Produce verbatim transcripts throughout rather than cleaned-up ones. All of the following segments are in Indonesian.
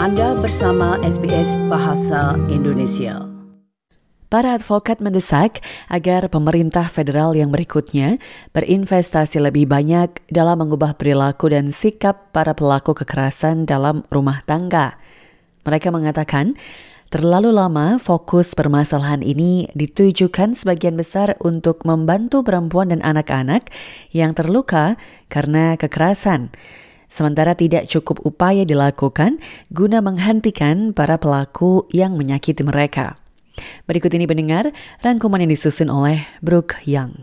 Anda bersama S B S Bahasa Indonesia. Para advokat mendesak agar pemerintah federal yang berikutnya berinvestasi lebih banyak dalam mengubah perilaku dan sikap para pelaku kekerasan dalam rumah tangga. Mereka mengatakan, terlalu lama fokus permasalahan ini ditujukan sebagian besar untuk membantu perempuan dan anak-anak yang terluka karena kekerasan. Sementara tidak cukup upaya dilakukan guna menghentikan para pelaku yang menyakiti mereka. Berikut ini pendengar rangkuman yang disusun oleh Brooke Young.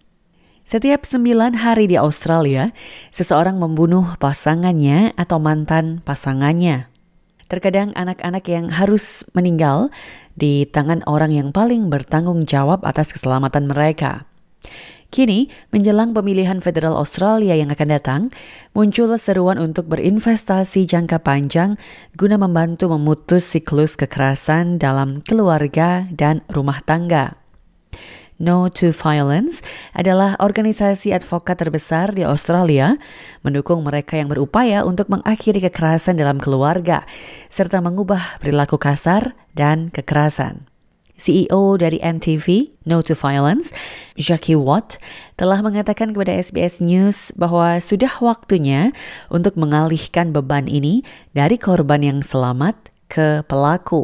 Setiap sembilan hari di Australia, seseorang membunuh pasangannya atau mantan pasangannya. Terkadang anak-anak yang harus meninggal di tangan orang yang paling bertanggung jawab atas keselamatan mereka. Kini, menjelang pemilihan federal Australia yang akan datang, muncul seruan untuk berinvestasi jangka panjang guna membantu memutus siklus kekerasan dalam keluarga dan rumah tangga. No to Violence adalah organisasi advokat terbesar di Australia, mendukung mereka yang berupaya untuk mengakhiri kekerasan dalam keluarga, serta mengubah perilaku kasar dan kekerasan. C E O dari N T V, No to Violence, Jackie Watt, telah mengatakan kepada S B S News bahwa sudah waktunya untuk mengalihkan beban ini dari korban yang selamat ke pelaku.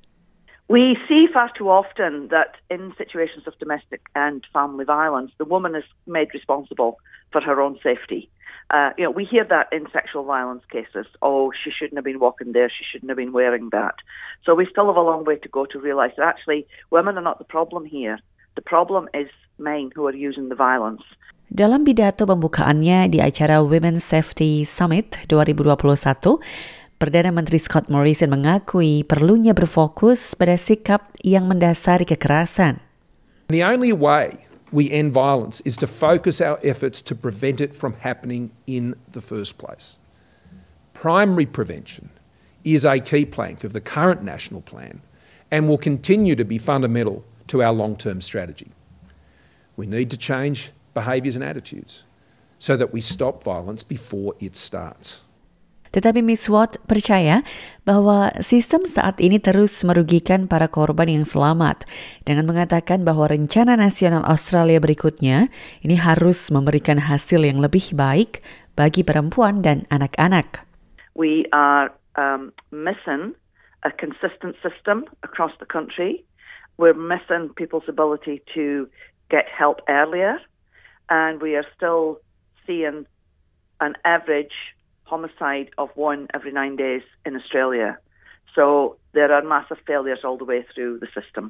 We see far too often that in situations of domestic and family violence, the woman is made responsible for her own safety. Uh, you know, we hear that in sexual violence cases. Oh, she shouldn't have been walking there. She shouldn't have been wearing that. So we still have a long way to go to realise that actually women are not the problem here. The problem is men who are using the violence. Dalam pidato pembukaannya di acara Women's Safety Summit dua ribu dua puluh satu, Perdana Menteri Scott Morrison mengakui perlunya berfokus pada sikap yang mendasari kekerasan. The only way we end violence is to focus our efforts to prevent it from happening in the first place. Primary prevention is a key plank of the current national plan and will continue to be fundamental to our long-term strategy. We need to change behaviours and attitudes so that we stop violence before it starts. Tetapi Miz Watt percaya bahwa sistem saat ini terus merugikan para korban yang selamat dengan mengatakan bahwa rencana nasional Australia berikutnya ini harus memberikan hasil yang lebih baik bagi perempuan dan anak-anak. We are um, missing a consistent system across the country. We're missing people's ability to get help earlier, and we are still seeing an average homicide of one every nine days in Australia. So there are massive failures all the way through the system.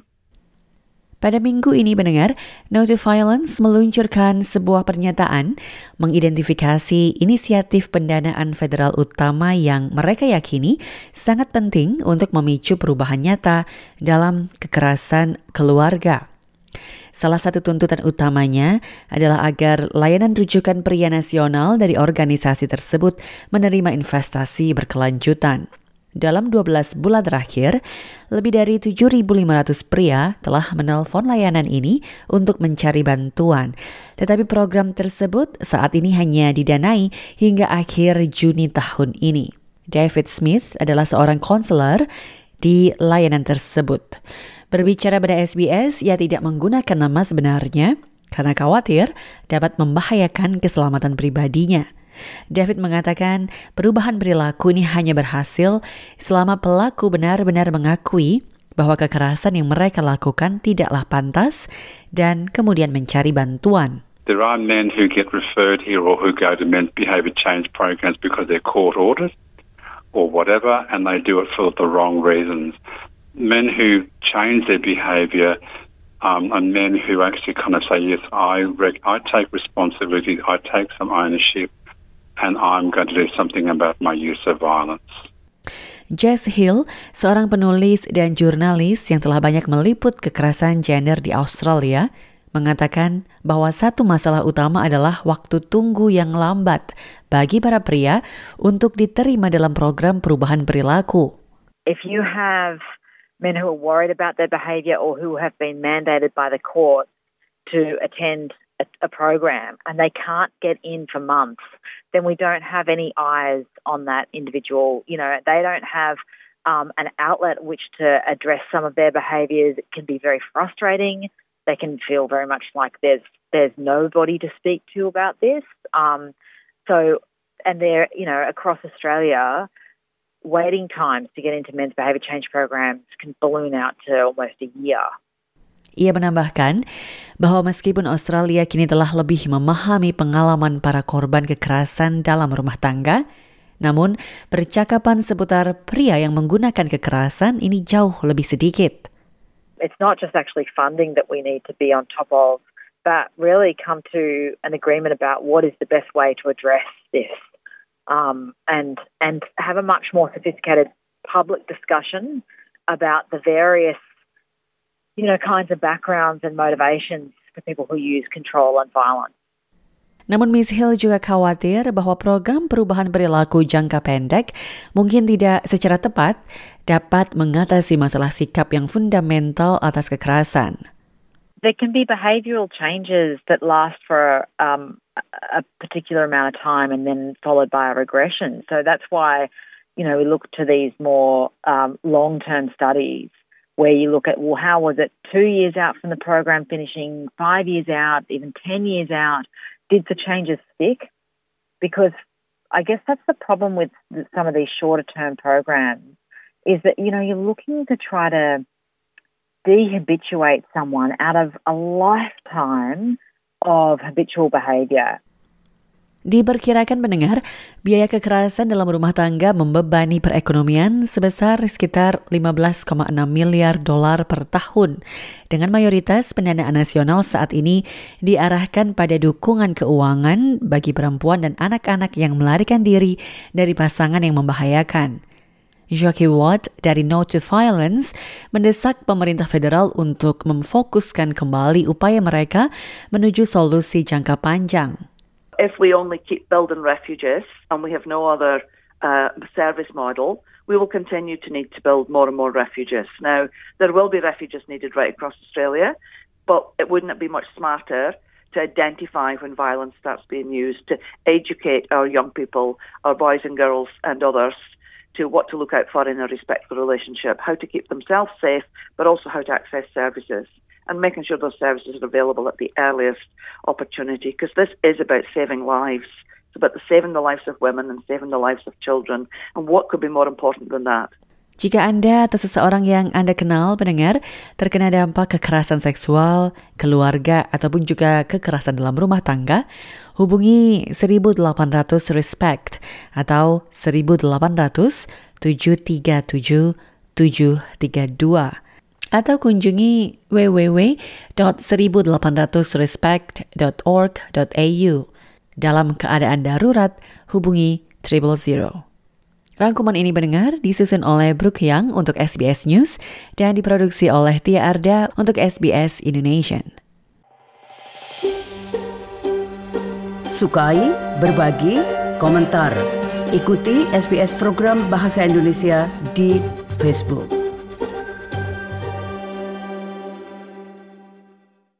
Pada minggu ini pendengar, No to Violence meluncurkan sebuah pernyataan mengidentifikasi inisiatif pendanaan federal utama yang mereka yakini sangat penting untuk memicu perubahan nyata dalam kekerasan keluarga. Salah satu tuntutan utamanya adalah agar layanan rujukan pria nasional dari organisasi tersebut menerima investasi berkelanjutan. Dalam dua belas bulan terakhir, lebih dari tujuh ribu lima ratus pria telah menelpon layanan ini untuk mencari bantuan. Tetapi program tersebut saat ini hanya didanai hingga akhir Juni tahun ini. David Smith adalah seorang konselor di layanan tersebut. Berbicara pada S B S, ia tidak menggunakan nama sebenarnya karena khawatir dapat membahayakan keselamatan pribadinya. David mengatakan perubahan perilaku ini hanya berhasil selama pelaku benar-benar mengakui bahwa kekerasan yang mereka lakukan tidaklah pantas dan kemudian mencari bantuan. There are men who get referred here or who go to men's behaviour change programs because they're court ordered or whatever, and they do it for the wrong reasons. Men who change their behaviour um, are men who actually kind of say, yes, I rec- I take responsibility, I take some ownership, and I'm going to do something about my use of violence. Jess Hill, seorang penulis dan jurnalis yang telah banyak meliput kekerasan gender di Australia, mengatakan bahwa satu masalah utama adalah waktu tunggu yang lambat bagi para pria untuk diterima dalam program perubahan perilaku. If you have men who are worried about their behaviour or who have been mandated by the court to attend a, a program and they can't get in for months, then we don't have any eyes on that individual. You know, they don't have um, an outlet which to address some of their behaviours. It can be very frustrating. They can feel very much like there's there's nobody to speak to about this. Um, so, and they're, you know, across Australia, waiting times to get into men's behaviour change programs can balloon out to almost a year. Ia menambahkan bahwa meskipun Australia kini telah lebih memahami pengalaman para korban kekerasan dalam rumah tangga, namun percakapan seputar pria yang menggunakan kekerasan ini jauh lebih sedikit. It's not just actually funding that we need to be on top of, but really come to an agreement about what is the best way to address this, um, and and have a much more sophisticated public discussion about the various, you know, kinds of backgrounds and motivations for people who use control and violence. Namun Miz Hill juga khawatir bahwa program perubahan perilaku jangka pendek mungkin tidak secara tepat dapat mengatasi masalah sikap yang fundamental atas kekerasan. There can be behavioural changes that last for um, a particular amount of time and then followed by a regression. So that's why, you know, we look to these more um, long-term studies where you look at, well, how was it two years out from the program finishing, five years out, even ten years out? Did the changes stick? Because I guess that's the problem with some of these shorter-term programs is that, you know, you're looking to try to dehabituate someone out of a lifetime of habitual behaviour. Diperkirakan pendengar, biaya kekerasan dalam rumah tangga membebani perekonomian sebesar sekitar lima belas koma enam miliar dolar per tahun. Dengan mayoritas pendanaan nasional saat ini diarahkan pada dukungan keuangan bagi perempuan dan anak-anak yang melarikan diri dari pasangan yang membahayakan. Jackie Watt dari No to Violence mendesak pemerintah federal untuk memfokuskan kembali upaya mereka menuju solusi jangka panjang. If we only keep building refuges and we have no other uh, service model, we will continue to need to build more and more refuges. Now, there will be refuges needed right across Australia, but it wouldn't it be much smarter to identify when violence starts being used, to educate our young people, our boys and girls and others, to what to look out for in a respectful relationship, how to keep themselves safe, but also how to access services, and making sure those services are available at the earliest opportunity, because this is about saving lives. It's about the saving the lives of women and saving the lives of children, and what could be more important than that? Jika Anda atau seseorang yang Anda kenal, pendengar, terkena dampak kekerasan seksual, keluarga, ataupun juga kekerasan dalam rumah tangga, hubungi seribu delapan ratus RESPECT atau seribu delapan ratus tujuh tiga tujuh tujuh tiga dua atau kunjungi w w w dot seribu delapan ratus respect dot org dot a u. Dalam keadaan darurat, hubungi triple zero. Rangkuman ini pendengar disusun oleh Brooke Young untuk S B S News dan diproduksi oleh Tia Arda untuk S B S Indonesian. Sukai, berbagi, komentar. Ikuti S B S program Bahasa Indonesia di Facebook.